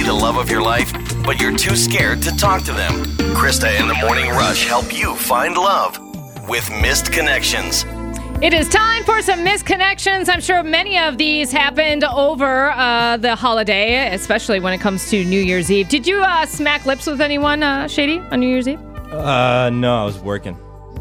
the love of your life, but you're too scared to talk to them. Krista and the Morning Rush help you find love with Missed Connections. It is time for some missed connections. I'm sure many of these happened over the holiday, especially when it comes to New Year's Eve. Did you smack lips with anyone, Shady, on New Year's Eve? No, I was working.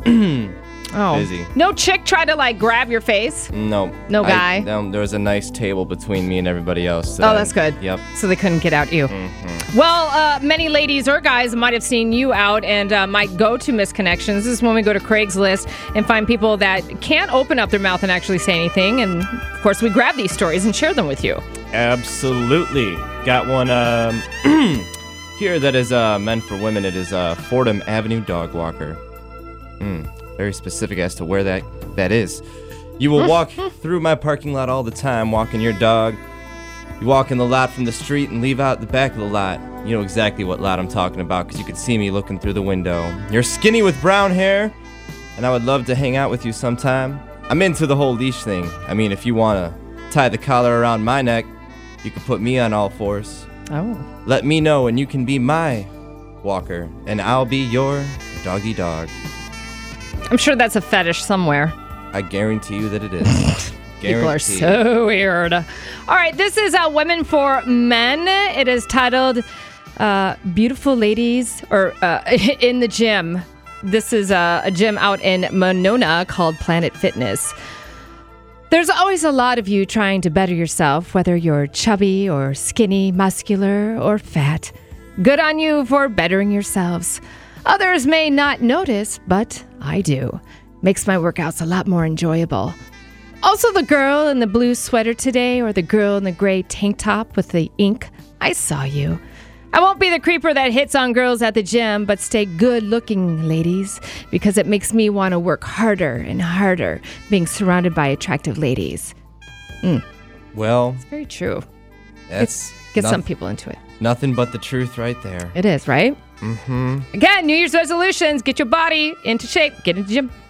Busy. No chick tried to, grab your face? No. No guy? There was a nice table between me and everybody else. That's good. Yep. So they couldn't get out you. Mm-hmm. Well, many ladies or guys might have seen you out and might go to Missed Connections. This is when we go to Craigslist and find people that can't open up their mouth and actually say anything. And, of course, we grab these stories and share them with you. Absolutely. Got one here that is meant for women. It is Fordham Avenue Dog Walker. Very specific as to where that is. You will walk through my parking lot all the time, walking your dog. You walk in the lot from the street and leave out the back of the lot. You know exactly what lot I'm talking about because you can see me looking through the window. You're skinny with brown hair, and I would love to hang out with you sometime. I'm into the whole leash thing. I mean, if you want to tie the collar around my neck, you can put me on all fours. Oh. Let me know and you can be my walker, and I'll be your doggy dog. I'm sure that's a fetish somewhere. I guarantee you that it is. People are so weird. All right, this is Women for Men. It is titled Beautiful Ladies in the Gym. This is a gym out in Monona called Planet Fitness. There's always a lot of you trying to better yourself, whether you're chubby or skinny, muscular or fat. Good on you for bettering yourselves. Others may not notice, but I do. Makes my workouts a lot more enjoyable. Also, the girl in the blue sweater today or the girl in the gray tank top with the ink, I saw you. I won't be the creeper that hits on girls at the gym, but stay good-looking, ladies, because it makes me want to work harder and harder being surrounded by attractive ladies. Well, It's very true. that's Get some people into it. nothing but the truth right there. It is, right? Mm-hmm. Again, New Year's resolutions. Get your body into shape. Get into the gym.